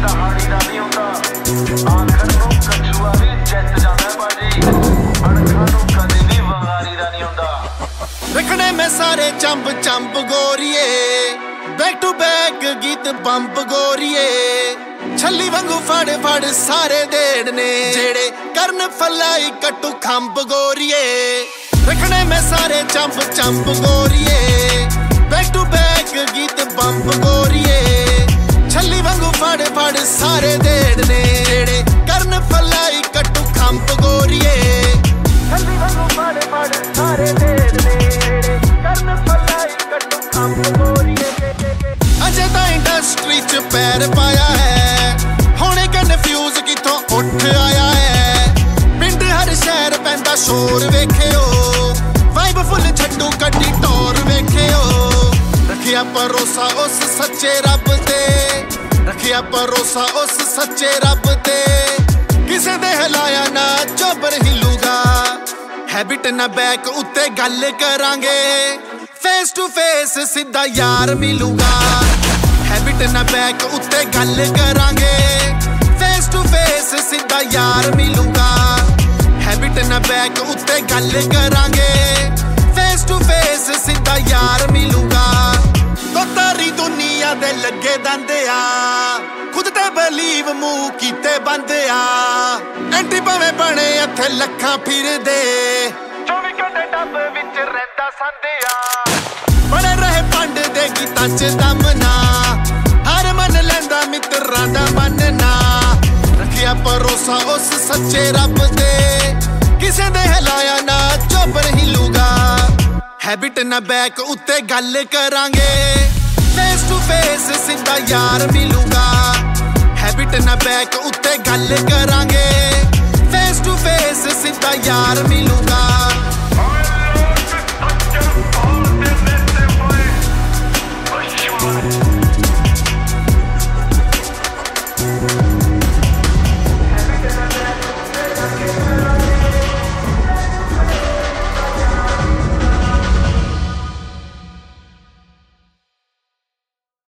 ਹਾੜੀ ਦਾ ਨਹੀਂ ਹੁੰਦਾ ਆਖਰ ਨੂੰ ਕਛੂਆ ਵੀ ਜਿੱਤ ਜਾਂਦਾ ਬਾਜੀ ਅਣਖਾਂ ਨੂੰ ਕਦੇ ਵੀ ਵੰਗਾਰੀ ਦਾ ਨਹੀਂ ਹੁੰਦਾ ਰੱਖਣੇ ਮੈਂ ਸਾਰੇ ਚੰਬ ਚੰਬ ਗੋਰੀਏ ਬੈਕ ਟੂ ਬੈਕ ਗੀਤ ਬੰਬ ਗੋਰੀਏ ਛੱਲੀ ਵਾਂਗੂ ਫੜ ਫੜ ਸਾਰੇ ਦੇੜਨੇ ਜਿਹੜੇ ਕਰਨ ਫਲਾਈ ਕੱਟੂ ਖੰਭ ਗੋਰੀਏ ਰੱਖਣੇ ਮੈਂ ਸਾਰੇ ਚੰਬ ਚੰਬ ਗੋਰੀਏ ਬੈਕ ਟੂ ਬੈਕ ਗੀਤ ਬੰਬ ਗੋਰੀਏ ਛੱਲੀ ਵਾਂਗੂ ਫੜ ਫੜ ਸਾਰੇ ਦੇੜਨੇ ਜਿਹੜੇ ਕਰਨ ਫਲਾਈ ਕੱਟੂ ਖੰਭ ਗੋਰੀਏ ਛੱਲੀ ਵਾਂਗੂ ਫੜ ਫੜ ਸਾਰੇ ਦੇੜਨੇ ਜਿਹੜੇ ਕਰਨ ਫਲਾਈ ਕੱਟੂ ਖੰਭ ਗੋਰੀਏ ਅਜੇ ਤਾਂ ਇੰਡਸਟਰੀ 'ਚ ਪੈਰ ਪਾਇਆ ਹੈ ਹੁਣੇ ਕਨਫਿਊਜ਼ ਕਿੱਥੋਂ ਉੱਠ ਆਇਆ ਹੈ ਪਿੰਡ ਹਰ ਸ਼ਹਿਰ ਪੈਂਦਾ ਸ਼ੋਰ ਵੇਖਿਓ ਵਾਈਬ ਫੁੱਲ ਛੱਡੂ ਕੱਢੀ ਟੋਰ ਵੇਖਿਓ ਰੱਖਿਆ ਭਰੋਸਾ ਉਸ ਸੱਚੇ ਰੱਬ ਤੇ ਰੱਖਿਆ ਭਰੋਸਾ ਉਸ ਸੱਚੇ ਰੱਬ ਤੇ ਕਿਸੇ ਦੇ ਹਿਲਾਇਆ ਨਾ ਚੋਬਰ ਹਿਲੂਗਾ ਹੈਬਿਟ ਨਾ ਬੈਕ ਉੱਤੇ ਗੱਲ ਕਰਾਂਗੇ ਫੇਸ ਟੂ ਫੇਸ ਸਿੱਧਾ ਯਾਰ ਮਿਲੂਗਾ ਹੈਬਿਟ ਨਾ ਬੈਕ ਉੱਤੇ ਗੱਲ ਕਰਾਂਗੇ ਫੇਸ ਟੂ ਫੇਸ ਸਿੱਧਾ ਯਾਰ ਮਿਲੂਗਾ ਹੈਬਿਟ ਨਾ ਬੈਕ ਉੱਤੇ ਗੱਲ ਕਰਾਂਗੇ ਫੇਸ ਟੂ ਫੇਸ ਸਿੱਧਾ ਯਾਰ ਮਿਲੂਗਾ ਤੋਤਾਰੀ ਦੁਨੀਆ ਦੇ ਲੱਗੇ ਦੰਦੇ ਆ ਖੁਦ ਤੇ ਬਲੀਵ ਮੂੰਹ ਕੀਤੇ ਬੰਦ ਆ ਐਂਟੀ ਭਾਵੇਂ ਬਣੇ ਇੱਥੇ ਲੱਖਾਂ ਫਿਰਦੇ 24 ਘੰਟੇ ਡੱਬ ਵਿੱਚ ਰਹਿੰਦਾ ਸੰਦਿਆ ਬੜੇ ਰਹੇ ਪੰਡ ਦੇ ਗੀਤਾਂ 'ਚ ਦਮ ਨਾ ਹਰ ਮਨ ਲੈਂਦਾ ਮਿੱਤਰਾਂ ਦਾ ਮਨ ਨਾ ਰੱਖਿਆ ਭਰੋਸਾ ਉਸ ਸੱਚੇ ਰੱਬ ਤੇ ਕਿਸੇ ਦੇ ਹਿਲਾਇਆ ਨਾ ਚੋਬਰ ਹਿਲੂਗਾ ਹੈਬਿਟ ਨਾ ਬੈਕ ਉੱਤੇ ਗੱਲ ਕਰਾਂਗੇ ਫੇਸ ਟੂ ਫੇਸ ਸਿੱਧਾ ਯਾਰ ਮਿਲੂਗਾ ਹੈਬਿਟ ਨਾ ਬੈਕ ਉੱਤੇ ਗੱਲ ਕਰਾਂਗੇ ਫੇਸ ਟੂ ਫੇਸ ਸਿੱਧਾ ਯਾਰ ਮਿਲੂਗਾ